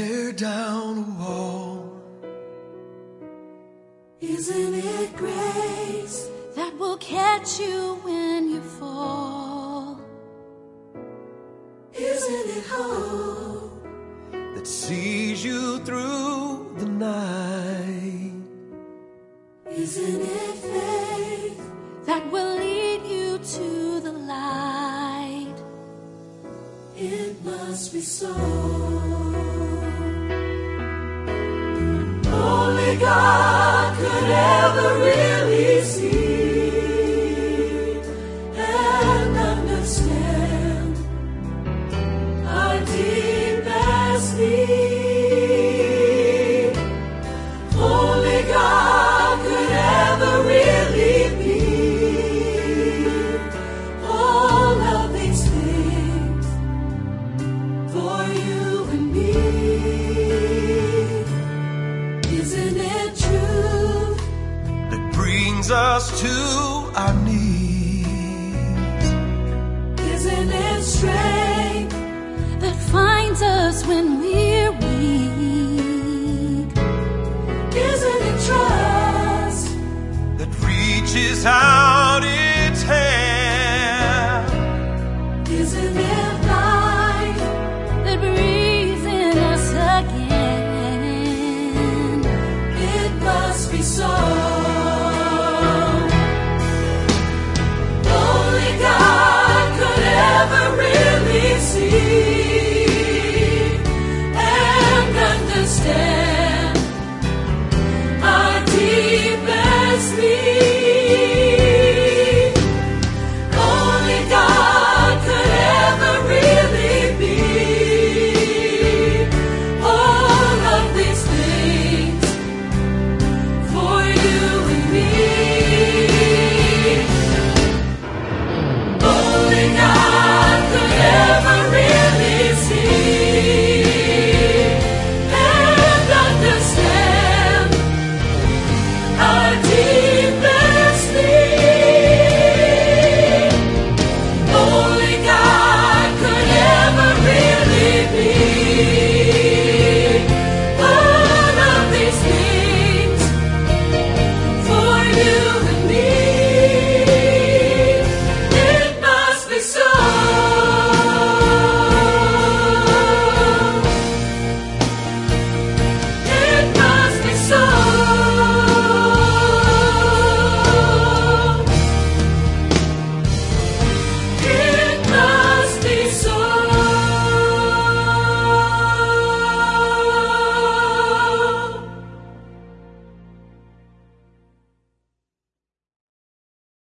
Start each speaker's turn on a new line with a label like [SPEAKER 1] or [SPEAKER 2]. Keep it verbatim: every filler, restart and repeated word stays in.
[SPEAKER 1] tear down a wall.
[SPEAKER 2] Isn't it grace that will catch you when you fall? Isn't it hope
[SPEAKER 1] that sees you through the night?
[SPEAKER 2] Isn't it faith that will lead you to the light? It must be so. Only God could ever really see and understand our deepest need. Only God could ever really be all of these things for you and me.
[SPEAKER 1] Us to our knees.